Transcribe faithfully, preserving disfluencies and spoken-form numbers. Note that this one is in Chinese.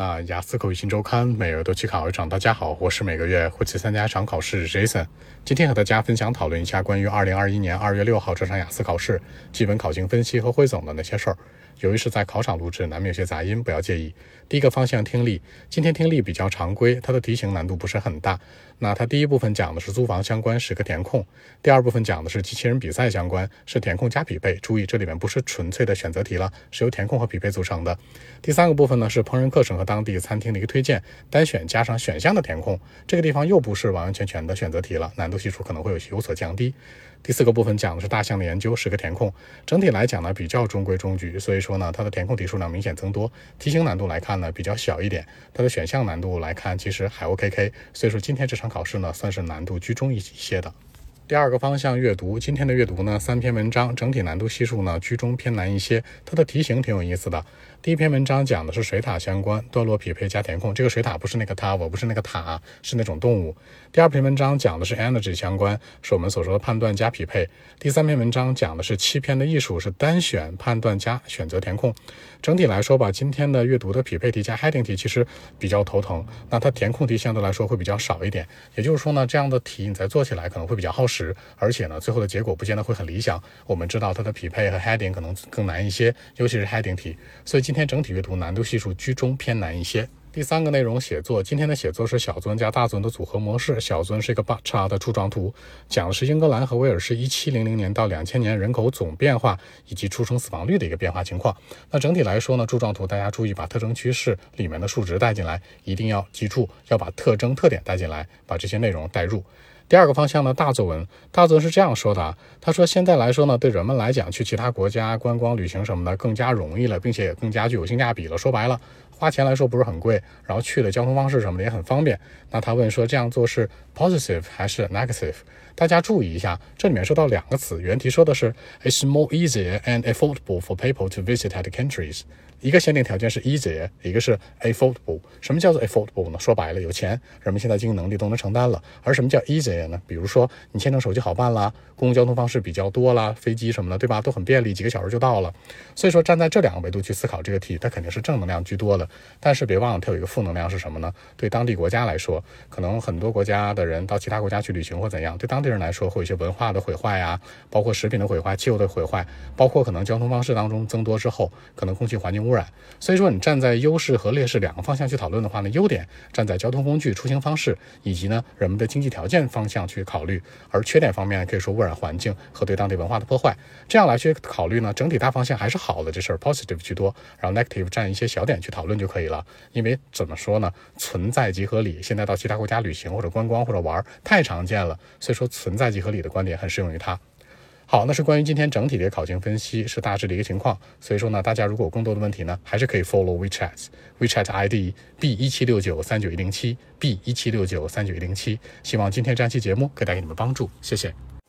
那雅思口语新周刊每月都去考一场，大家好，我是每个月会去参加一场考试 Jason。 今天和大家分享讨论一下关于二零二一年二月六号这场雅思考试基本考情分析和汇总的那些事儿。由于是在考场录制，难免有些杂音，不要介意。第一个方向听力，今天听力比较常规，它的题型难度不是很大。那它第一部分讲的是租房相关十个填空，第二部分讲的是机器人比赛相关，是填空加匹配。注意这里面不是纯粹的选择题了，是由填空和匹配组成的。第三个部分呢是烹饪课程和当地餐厅的一个推荐，单选加上选项的填空，这个地方又不是完完全全的选择题了，难度系数可能会有有所降低。第四个部分讲的是大象的研究，十个填空，整体来讲呢比较中规中矩，所以说呢它的填空题数量明显增多，题型难度来看呢比较小一点，它的选项难度来看其实还 OK， 所以说今天这场考试呢算是难度居中一些的。第二个方向阅读，今天的阅读呢三篇文章，整体难度系数呢居中偏难一些，它的题型挺有意思的。第一篇文章讲的是水獭相关，段落匹配加填空，这个水獭不是那个它，我不是那个塔，是那种动物。第二篇文章讲的是 energy 相关，是我们所说的判断加匹配。第三篇文章讲的是欺骗的艺术，是单选判断加选择填空。整体来说吧，今天的阅读的匹配题加 heading 题其实比较头疼，那它填空题相对来说会比较少一点，也就是说呢这样的题你在做起来可能会比较耗时，而且呢最后的结果不见得会很理想。我们知道它的匹配和 heading 可能更难一些，尤其是 heading 题，所以今天整体阅读难度系数居中偏难一些。第三个内容写作，今天的写作是小尊加大尊的组合模式，小尊是一个 bar chart 的柱状图，讲的是英格兰和威尔士一七零零年到两千年人口总变化以及出生死亡率的一个变化情况。那整体来说呢，柱状图大家注意把特征趋势里面的数值带进来，一定要记住要把特征特点带进来，把这些内容带入。第二个方向呢，大作文，大作文是这样说的啊，他说现在来说呢，对人们来讲去其他国家观光旅行什么的更加容易了，并且也更加具有性价比了。说白了，花钱来说不是很贵，然后去的交通方式什么的也很方便。那他问说这样做是 positive 还是 negative？ 大家注意一下，这里面说到两个词，原题说的是 It's more easier and affordable for people to visit other countries。一个限定条件是 easier， 一个是 affordable。 什么叫做 affordable 呢？说白了，有钱人们现在经济能力都能承担了。而什么叫 easier 呢？比如说你签证手续好办啦，公共交通方式比较多啦，飞机什么的，对吧，都很便利，几个小时就到了。所以说站在这两个维度去思考这个题，它肯定是正能量居多的。但是别忘了它有一个负能量是什么呢？对当地国家来说，可能很多国家的人到其他国家去旅行或怎样，对当地人来说会有一些文化的毁坏啊，包括食品的毁坏，气候的毁坏，包括可能交通方式当中增多之后可能空气环境污染。所以说你站在优势和劣势两个方向去讨论的话呢，优点站在交通工具出行方式以及呢人们的经济条件方向去考虑，而缺点方面可以说污染环境和对当地文化的破坏。这样来去考虑呢，整体大方向还是好的，这事儿 positive 居多，然后 negative 占一些小点去讨论就可以了。因为怎么说呢，存在即合理，现在到其他国家旅行或者观光或者玩太常见了，所以说存在即合理的观点很适用于它。好，那是关于今天整体的考情分析，是大致的一个情况。所以说呢，大家如果有更多的问题呢，还是可以 follow WeChat WeChat I D B 一七六九三九一零七 B 一七六九三九一零七。希望今天这期节目可以带给你们帮助，谢谢。